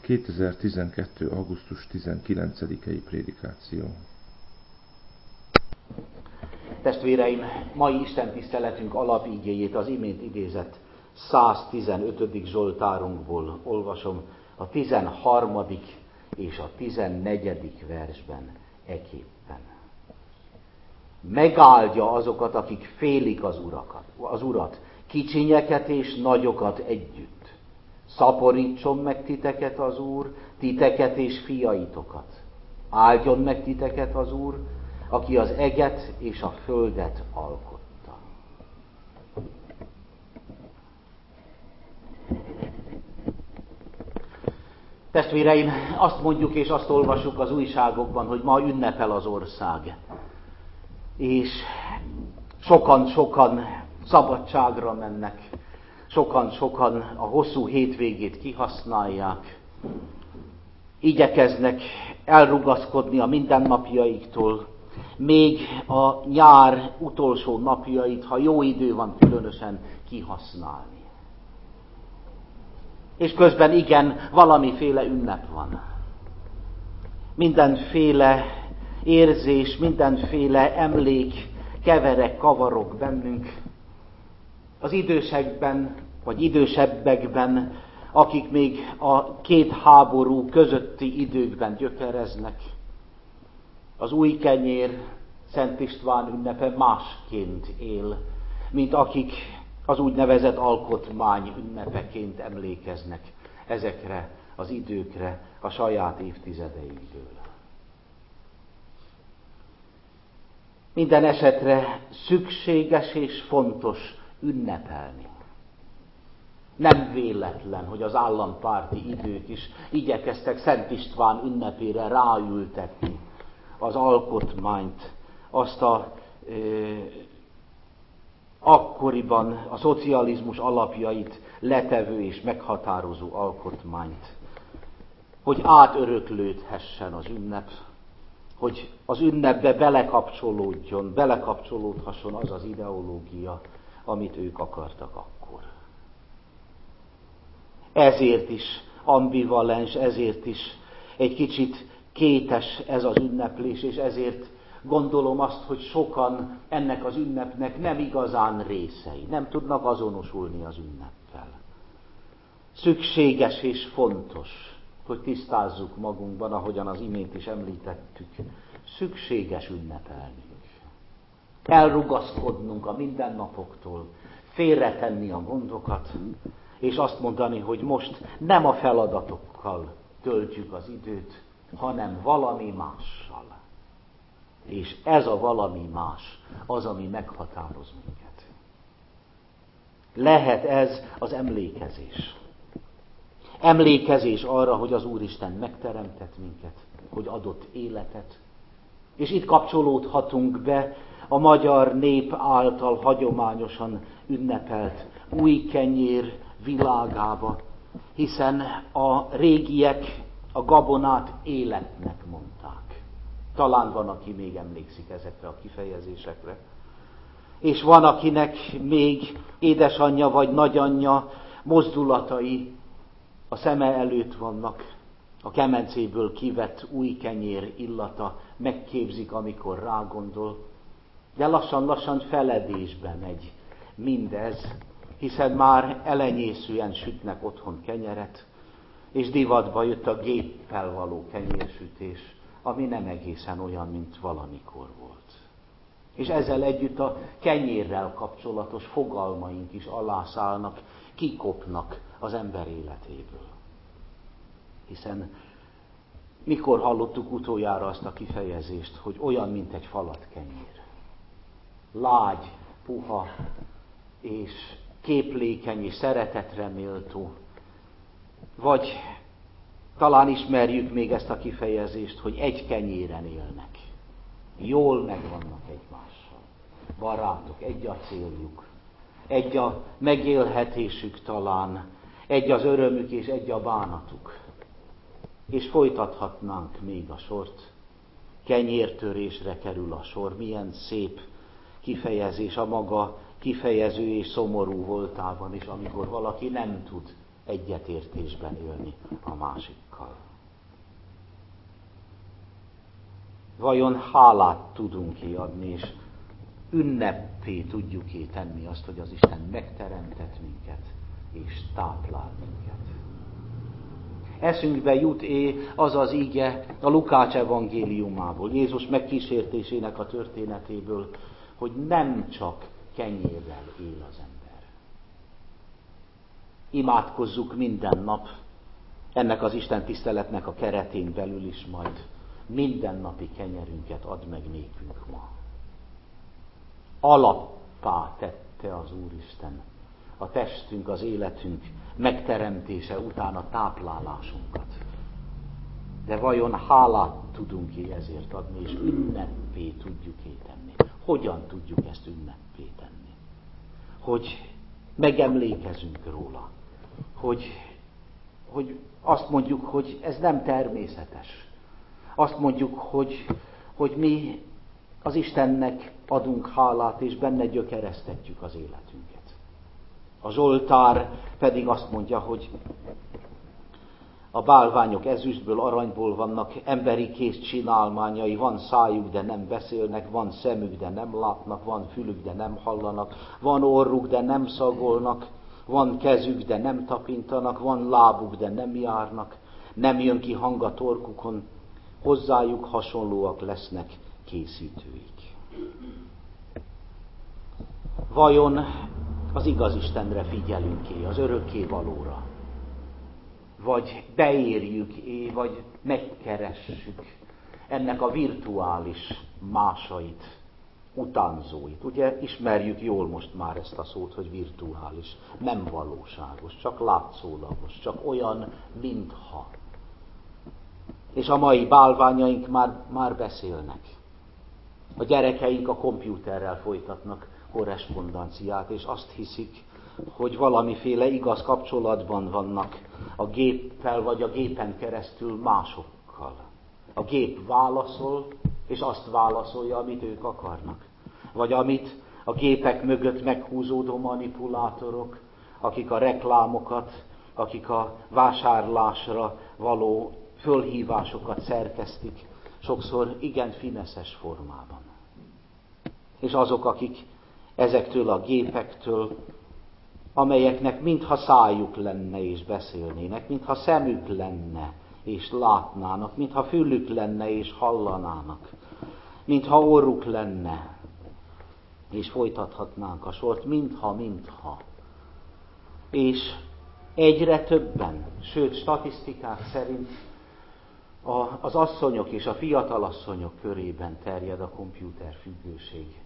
2012. augusztus 19-i prédikáció. Testvéreim, mai istentiszteletünk alapigéjét az imént idézett 115. Zsoltárunkból olvasom a 13. és a 14. versben eképpen. Megáldja azokat, akik félik az Urat, kicsinyeket és nagyokat együtt. Szaporítson meg titeket az Úr, titeket és fiaitokat. Áldjon meg titeket az Úr, aki az eget és a földet alkotta. Testvéreim, azt mondjuk és azt olvassuk az újságokban, hogy ma ünnepel az ország. És sokan szabadságra mennek, sokan a hosszú hétvégét kihasználják, igyekeznek elrugaszkodni a mindennapjaiktól, még a nyár utolsó napjait, ha jó idő van, különösen kihasználni. És közben igen, valamiféle ünnep van. Mindenféle érzés, mindenféle emlék kavarog bennünk. Az idősekben, vagy idősebbekben, akik még a két háború közötti időkben gyökereznek, az új kenyér, Szent István ünnepe másként él, mint akik az úgynevezett alkotmány ünnepeként emlékeznek ezekre az időkre a saját évtizedeinkből. Minden esetre szükséges és fontos ünnepelni. Nem véletlen, hogy az állampárti idők is igyekeztek Szent István ünnepére ráültetni az alkotmányt, azt akkoriban a szocializmus alapjait letevő és meghatározó alkotmányt, hogy átöröklődhessen az ünnep, hogy az ünnepbe belekapcsolódhasson az az ideológia, amit ők akartak akkor. Ezért is ambivalens, ezért is egy kicsit kétes ez az ünneplés, és ezért gondolom azt, hogy sokan ennek az ünnepnek nem igazán részei, nem tudnak azonosulni az ünneppel. Szükséges és fontos, hogy tisztázzuk magunkban, ahogyan az imént is említettük, szükséges ünnepelnünk. Elrugaszkodnunk a mindennapoktól, félretenni a gondokat, és azt mondani, hogy most nem a feladatokkal töltjük az időt, hanem valami mással. És ez a valami más az, ami meghatároz minket. Lehet ez az emlékezés. Emlékezés arra, hogy az Úristen megteremtett minket, hogy adott életet. És itt kapcsolódhatunk be a magyar nép által hagyományosan ünnepelt új kenyér világába, hiszen a régiek a gabonát életnek mondták. Talán van, aki még emlékszik ezekre a kifejezésekre. És van, akinek még édesanyja vagy nagyanyja mozdulatai a szeme előtt vannak. A kemencéből kivett új kenyér illata megképzik, amikor rágondol. De lassan feledésbe megy mindez, hiszen már elenyészően sütnek otthon kenyeret, és divatba jött a géppel való kenyérsütés, ami nem egészen olyan, mint valamikor volt. És ezzel együtt a kenyérrel kapcsolatos fogalmaink is alászállnak, kikopnak az ember életéből. Hiszen mikor hallottuk utoljára azt a kifejezést, hogy olyan, mint egy falat kenyér. Lágy, puha és képlékeny és szeretetre méltó. Vagy talán ismerjük még ezt a kifejezést, hogy egy kenyéren élnek. Jól megvannak egymással. Barátok, egy a céljuk. Egy a megélhetésük talán. Egy az örömük és egy a bánatuk. És folytathatnánk még a sort. Kenyértörésre kerül a sor. Milyen szép kifejezés a maga kifejező és szomorú voltában is, amikor valaki nem tud egyetértésben élni a másikkal. Vajon hálát tudunk-e adni, és ünnepé tudjuk-e tenni azt, hogy az Isten megteremtett minket, és táplál minket. Eszünkbe jut-e az az ige a Lukács evangéliumából, Jézus megkísértésének a történetéből, hogy nem csak kenyérrel él az ember. Imádkozzuk minden nap, ennek az Isten tiszteletnek a keretén belül is majd, mindennapi kenyerünket add meg nékünk ma. Alappá tette az Úristen a testünk, az életünk megteremtése után a táplálásunkat. De vajon hálát tudunk-e ezért adni, és ünnepé tudjuk-e tenni? Hogyan tudjuk ezt ünnepé tenni? Hogy megemlékezünk róla. Hogy azt mondjuk, hogy ez nem természetes. Azt mondjuk, hogy mi az Istennek adunk hálát, és benne gyökeresztetjük az életünket. A Zsoltár pedig azt mondja, hogy a bálványok ezüstből, aranyból vannak, emberi kéz csinálmányai, van szájuk, de nem beszélnek, van szemük, de nem látnak, van fülük, de nem hallanak, van orruk, de nem szagolnak, van kezük, de nem tapintanak, van lábuk, de nem járnak, nem jön ki hang a torkukon, hozzájuk hasonlóak lesznek készítőik. Vajon az igaz Istenre figyelünk-e, az örökké valóra? Vagy beérjük-e, vagy megkeressük ennek a virtuális másait, utánzóit? Ugye ismerjük jól most már ezt a szót, hogy virtuális, nem valóságos, csak látszólagos, csak olyan, mintha. És a mai bálványaink már beszélnek. A gyerekeink a kompjúterrel folytatnak korrespondanciát, és azt hiszik, hogy valamiféle igaz kapcsolatban vannak a géppel, vagy a gépen keresztül másokkal. A gép válaszol, és azt válaszolja, amit ők akarnak. Vagy amit a gépek mögött meghúzódó manipulátorok, akik a reklámokat, akik a vásárlásra való fölhívásokat szerkesztik, sokszor igen fineszes formában. És azok, akik ezektől a gépektől, amelyeknek mintha szájuk lenne és beszélnének, mintha szemük lenne és látnának, mintha fülük lenne és hallanának, mintha orruk lenne, és folytathatnánk a sort, mintha. És egyre többen, sőt statisztikák szerint az asszonyok és a fiatalasszonyok körében terjed a kompjúterfüggőség.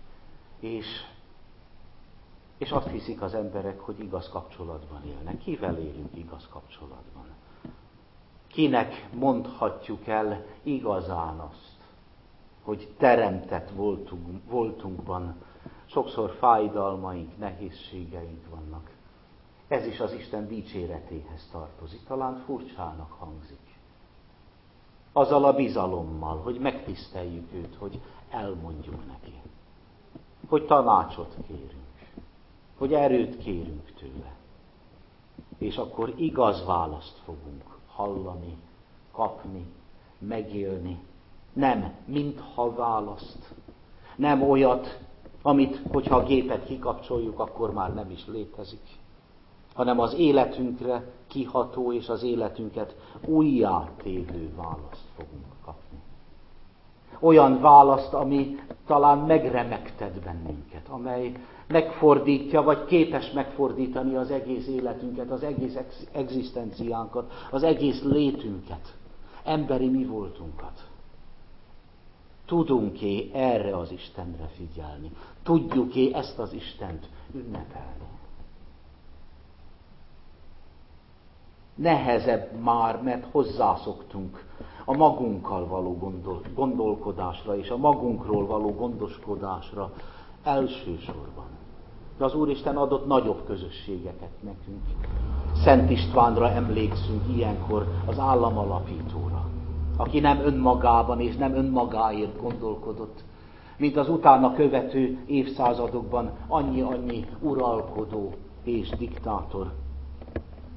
És azt hiszik az emberek, hogy igaz kapcsolatban élnek. Kivel élünk igaz kapcsolatban? Kinek mondhatjuk el igazán azt, hogy teremtett voltunkban sokszor fájdalmaink, nehézségeink vannak. Ez is az Isten dicséretéhez tartozik. Talán furcsának hangzik. Azzal a bizalommal, hogy megtiszteljük őt, hogy elmondjuk neki. Hogy tanácsot kérünk. Hogy erőt kérünk tőle. És akkor igaz választ fogunk hallani, kapni, megélni. Nem mintha választ. Nem olyat, amit, hogyha a gépet kikapcsoljuk, akkor már nem is létezik. Hanem az életünkre kiható és az életünket újjátévő választ fogunk kapni. Olyan választ, ami talán megremegtet bennünket, amely megfordítja, vagy képes megfordítani az egész életünket, az egész egzisztenciánkat, az egész létünket, emberi mi voltunkat. Tudunk-e erre az Istenre figyelni? Tudjuk-e ezt az Istent ünnepelni? Nehezebb már, mert hozzászoktunk a magunkkal való gondolkodásra és a magunkról való gondoskodásra elsősorban. De az Úristen adott nagyobb közösségeket nekünk. Szent Istvánra emlékszünk ilyenkor, az államalapítóra, aki nem önmagában és nem önmagáért gondolkodott, mint az utána követő évszázadokban annyi uralkodó és diktátor,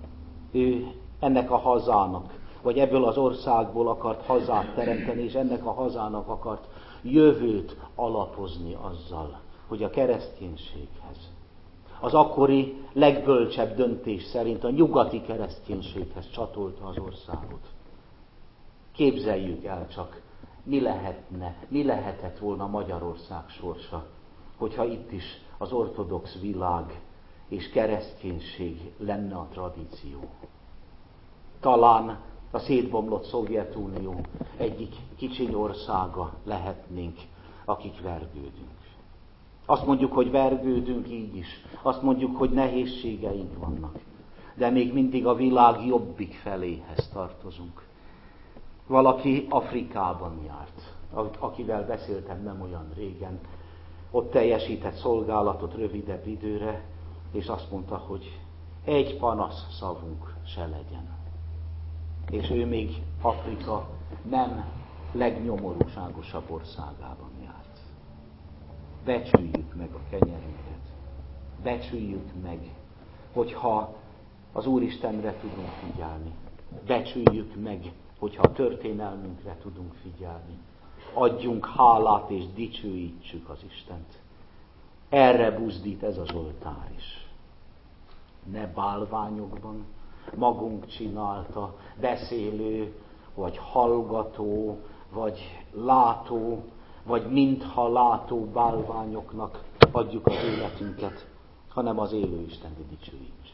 Ő ennek a hazának, vagy ebből az országból akart hazát teremteni, és ennek a hazának akart jövőt alapozni azzal, hogy a kereszténységhez, az akkori legbölcsebb döntés szerint a nyugati kereszténységhez csatolta az országot. Képzeljük el csak, mi lehetett volna Magyarország sorsa, hogyha itt is az ortodox világ és kereszténység lenne a tradíció. Talán a szétbomlott Szovjetunió egyik kicsiny országa lehetnénk, akik vergődünk. Azt mondjuk, hogy vergődünk így is. Azt mondjuk, hogy nehézségeink vannak. De még mindig a világ jobbik feléhez tartozunk. Valaki Afrikában járt, akivel beszéltem nem olyan régen. Ott teljesített szolgálatot rövidebb időre, és azt mondta, hogy egy panasz szavunk se legyen. És ő még Afrika nem legnyomorúságosabb országában járt. Becsüljük meg a kenyerünket. Becsüljük meg, hogyha az Úristenre tudunk figyelni. Becsüljük meg, hogyha a történelmünkre tudunk figyelni. Adjunk hálát és dicsőítsük az Istent. Erre buzdít ez az oltár is. Ne bálványokban, magunk csinálta, beszélő, vagy hallgató, vagy látó, vagy mintha látó bálványoknak adjuk az életünket, hanem az élő Istent dicsőítsük.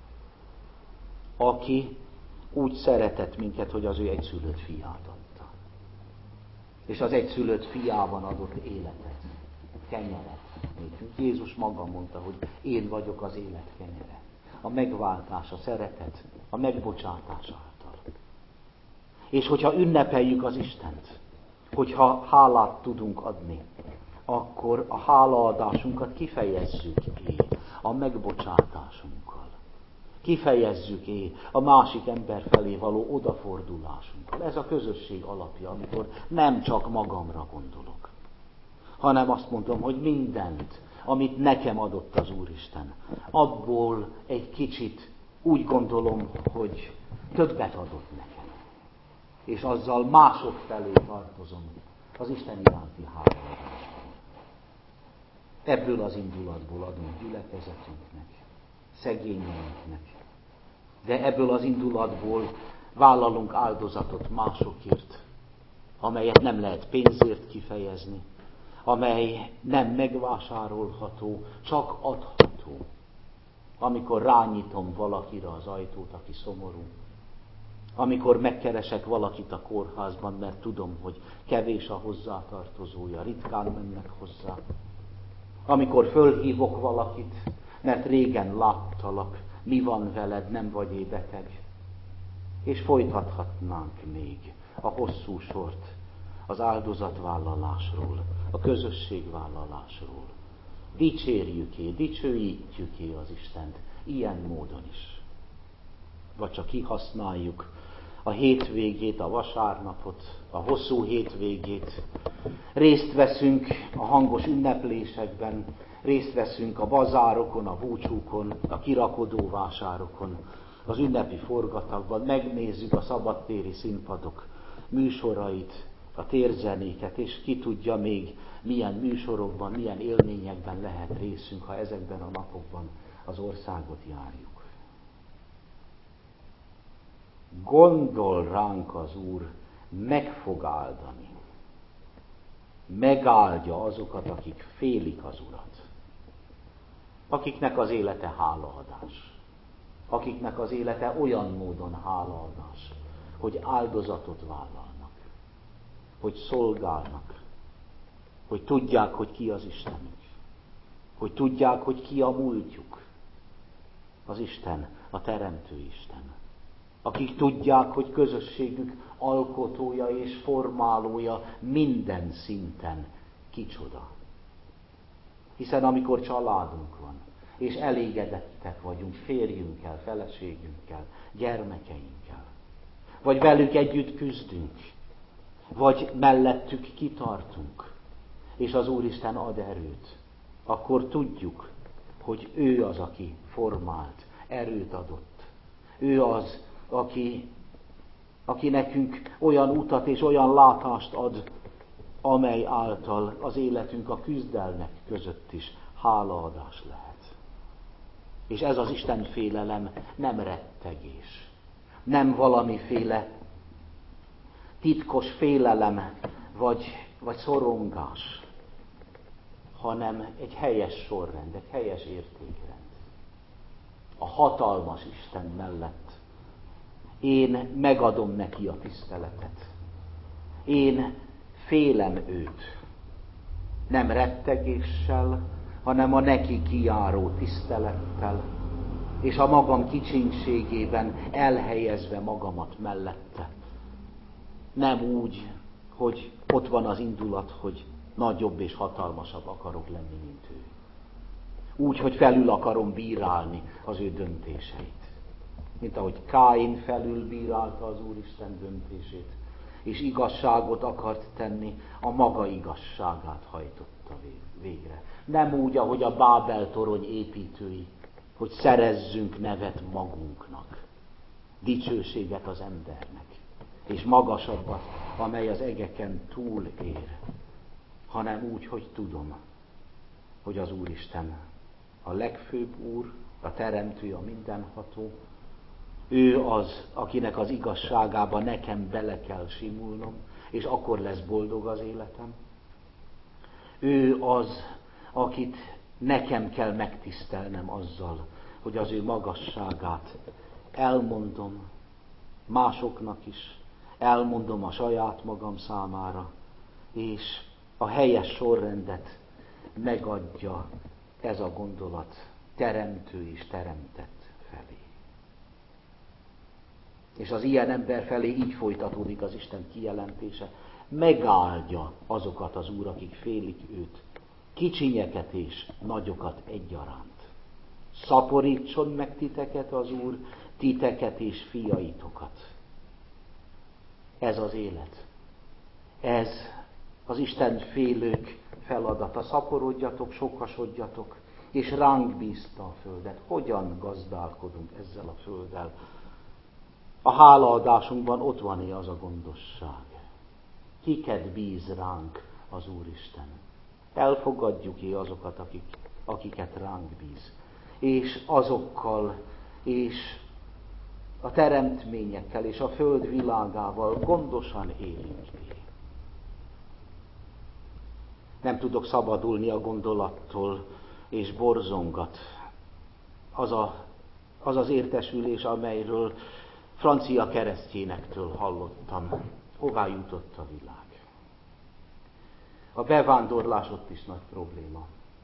Aki úgy szeretett minket, hogy az ő egyszülött fiát adta. És az egyszülött fiában adott életet, kenyeret. Jézus maga mondta, hogy én vagyok az élet kenyere. A megváltás, a szeretet, a megbocsátás által. És hogyha ünnepeljük az Istent, hogyha hálát tudunk adni, akkor a hálaadásunkat kifejezzük a megbocsátásunkkal. Kifejezzük a másik ember felé való odafordulásunkkal. Ez a közösség alapja, amikor nem csak magamra gondolok, hanem azt mondom, hogy mindent, amit nekem adott az Úristen, abból egy kicsit úgy gondolom, hogy többet adott nekem. És azzal mások felé tartozom az Isten iránti hálaadással. Ebből az indulatból adunk gyülekezetünknek, szegényeinknek, de ebből az indulatból vállalunk áldozatot másokért, amelyet nem lehet pénzért kifejezni, amely nem megvásárolható, csak adható. Amikor rányitom valakire az ajtót, aki szomorú, amikor megkeresek valakit a kórházban, mert tudom, hogy kevés a hozzátartozója, ritkán mennek hozzá. Amikor fölhívok valakit, mert régen láttalak, mi van veled, nem vagy beteg. És folytathatnánk még a hosszú sort az áldozatvállalásról, a közösségvállalásról. Dicsőítjük az Istent ilyen módon is. Vagy csak kihasználjuk a hétvégét, a vasárnapot, a hosszú hétvégét. Részt veszünk a hangos ünneplésekben, részt veszünk a bazárokon, a búcsúkon, a kirakodó vásárokon, az ünnepi forgatagban, megnézzük a szabadtéri színpadok műsorait, a térzenéket, és ki tudja még milyen műsorokban, milyen élményekben lehet részünk, ha ezekben a napokban az országot járjuk. Gondol ránk az Úr, meg fog áldani. Megáldja azokat, akik félik az Urat. Akiknek az élete hálaadás. Akiknek az élete olyan módon hálaadás, hogy áldozatot vállalnak. Hogy szolgálnak. Hogy tudják, hogy ki az Istenük. Hogy tudják, hogy ki a múltjuk. Az Isten, a Teremtő Isten. Akik tudják, hogy közösségük alkotója és formálója minden szinten kicsoda. Hiszen amikor családunk van, és elégedettek vagyunk férjünkkel, feleségünkkel, gyermekeinkkel, vagy velük együtt küzdünk, vagy mellettük kitartunk, és az Úristen ad erőt, akkor tudjuk, hogy ő az, aki formált, erőt adott. Ő az, aki nekünk olyan utat és olyan látást ad, amely által az életünk a küzdelmek között is hálaadás lehet. És ez az Isten félelem nem rettegés, nem valamiféle titkos félelem vagy szorongás, hanem egy helyes sorrend, egy helyes értékrend. A hatalmas Isten mellett én megadom neki a tiszteletet. Én félem őt. Nem rettegéssel, hanem a neki kijáró tisztelettel, és a magam kicsinségében elhelyezve magamat mellette. Nem úgy, hogy ott van az indulat, hogy nagyobb és hatalmasabb akarok lenni, mint ő. Úgy, hogy felül akarom bírálni az ő döntéseit. Mint ahogy Káin felül bírálta az Úristen döntését, és igazságot akart tenni, a maga igazságát hajtotta végre. Nem úgy, ahogy a Bábel torony építői, hogy szerezzünk nevet magunknak, dicsőséget az embernek, és magasabbat, amely az egeken túl ér, hanem úgy, hogy tudom, hogy az Úristen a legfőbb Úr, a Teremtő, a mindenható. Ő az, akinek az igazságába nekem bele kell simulnom, és akkor lesz boldog az életem. Ő az, akit nekem kell megtisztelnem azzal, hogy az ő magasságát elmondom másoknak is, elmondom a saját magam számára, és a helyes sorrendet megadja ez a gondolat teremtő és teremtett felé. És az ilyen ember felé így folytatódik az Isten kijelentése. Megáldja azokat az Úr, akik félik őt, kicsinyeket és nagyokat egyaránt. Szaporítson meg titeket az Úr, titeket és fiaitokat. Ez az élet. Ez az Isten félők feladata. Szaporodjatok, sokasodjatok, és ránk bízta a földet. Hogyan gazdálkodunk ezzel a földdel? A hálaadásunkban ott van az a gondosság. Kiket bíz ránk az Úristen? Elfogadjuk azokat, akiket ránk bíz. És azokkal, és a teremtményekkel, és a föld világával gondosan élünk. Nem tudok szabadulni a gondolattól, és borzongat az az értesülés, amelyről francia keresztényektől hallottam. Hová jutott a világ? A bevándorlás ott is nagy probléma.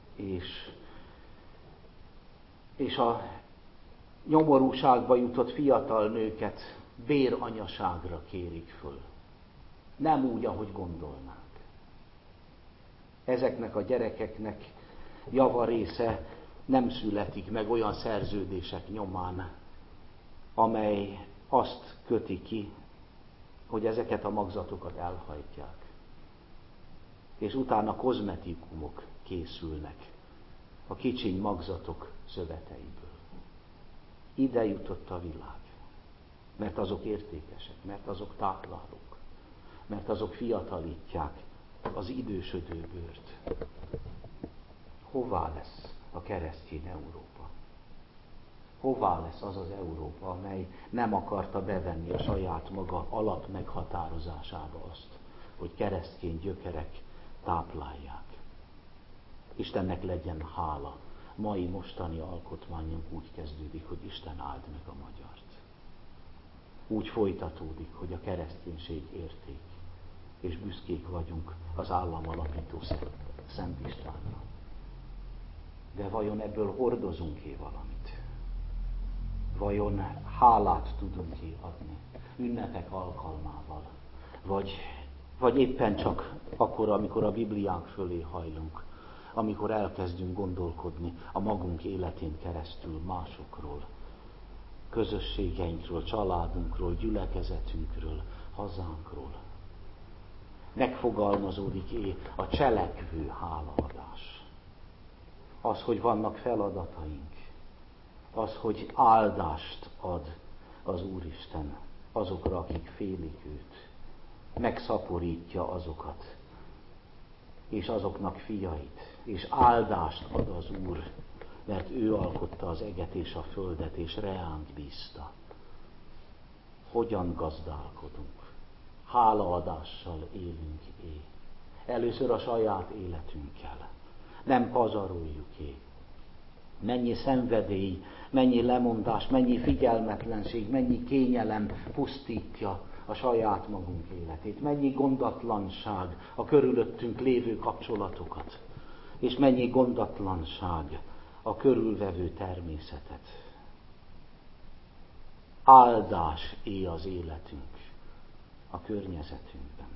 És a nyomorúságba jutott fiatal nőket béranyaságra kérik föl. Nem úgy, ahogy gondolnánk. Ezeknek a gyerekeknek javarésze nem születik meg olyan szerződések nyomán, amely azt köti ki, hogy ezeket a magzatokat elhajtják. És utána kozmetikumok készülnek a kicsiny magzatok szöveteiből. Ide jutott a világ, mert azok értékesek, mert azok táplálók, mert azok fiatalítják az idősödő bőrt. Hová lesz a keresztény Európa? Hová lesz az az Európa, amely nem akarta bevenni a saját maga alapmeghatározásába azt, hogy keresztény gyökerek táplálják? Istennek legyen hála. Mai mostani alkotmányunk úgy kezdődik, hogy Isten áld meg a magyart. Úgy folytatódik, hogy a kereszténység érték, és büszkék vagyunk az állam alapító Szent Istvánra. De vajon ebből hordozunk-e valamit? Vajon hálát tudunk-e adni ünnepek alkalmával? Vagy éppen csak akkor, amikor a Bibliánk fölé hajlunk, amikor elkezdünk gondolkodni a magunk életén keresztül másokról, közösségeinkről, családunkról, gyülekezetünkről, hazánkról. Megfogalmazódik a cselekvő hálaadás. Az, hogy vannak feladataink. Az, hogy áldást ad az Úristen azokra, akik félik őt. Megszaporítja azokat, és azoknak fiait, és áldást ad az Úr, mert ő alkotta az eget és a földet, és reánk bízta. Hogyan gazdálkodunk? Hálaadással élünk először a saját életünkkel. Nem pazaroljuk Mennyi szenvedély, mennyi lemondás, mennyi figyelmetlenség, mennyi kényelem pusztítja a saját magunk életét. Mennyi gondatlanság a körülöttünk lévő kapcsolatokat. És mennyi gondatlanság a körülvevő természetet. Áldás az életünk a környezetünkben.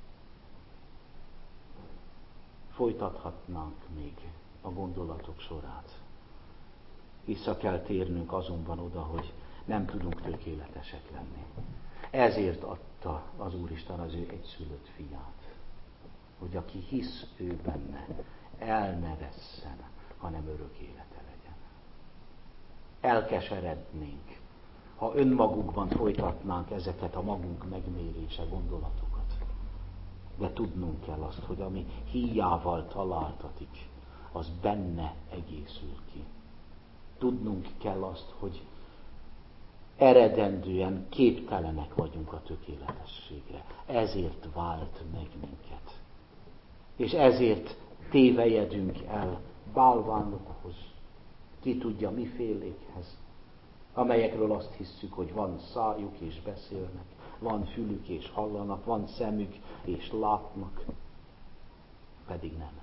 Folytathatnánk még a gondolatok sorát. Vissza kell térnünk azonban oda, hogy nem tudunk tökéletesek lenni. Ezért adta az Úristen az ő egyszülött fiát, hogy aki hisz ő benne, el ne vesszen, hanem örök élete legyen. Elkeserednénk, ha önmagukban folytatnánk ezeket a magunk megmérése gondolatokat. De tudnunk kell azt, hogy ami híjával találtatik, az benne egészül ki. Tudnunk kell azt, hogy eredendően képtelenek vagyunk a tökéletességre. Ezért vált meg minket. És ezért tévejedünk el bálványokhoz, ki tudja mifélékhez, amelyekről azt hisszük, hogy van szájuk és beszélnek, van fülük és hallanak, van szemük és látnak, pedig nem.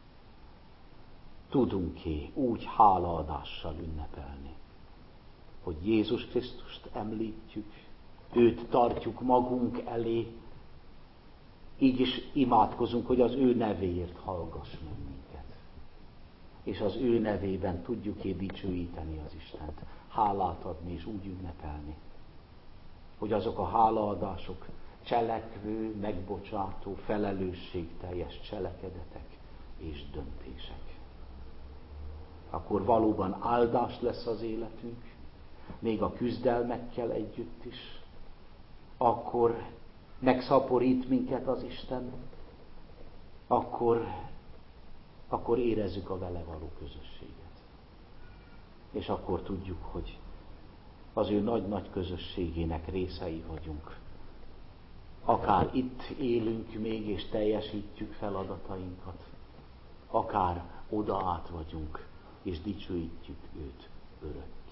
Tudunk-e úgy hálaadással ünnepelni, hogy Jézus Krisztust említjük, őt tartjuk magunk elé, így is imádkozunk, hogy az ő nevéért hallgass meg minket. És az ő nevében tudjuk-e dicsőíteni az Istent, hálát adni és úgy ünnepelni, hogy azok a hálaadások cselekvő, megbocsátó, felelősségteljes cselekedetek és döntések. Akkor valóban áldás lesz az életünk, még a küzdelmekkel együtt is. Akkor megszaporít minket az Isten, akkor érezzük a vele való közösséget. És akkor tudjuk, hogy az ő nagy-nagy közösségének részei vagyunk. Akár itt élünk még és teljesítjük feladatainkat, akár oda át vagyunk és dicsőítjük őt örökké.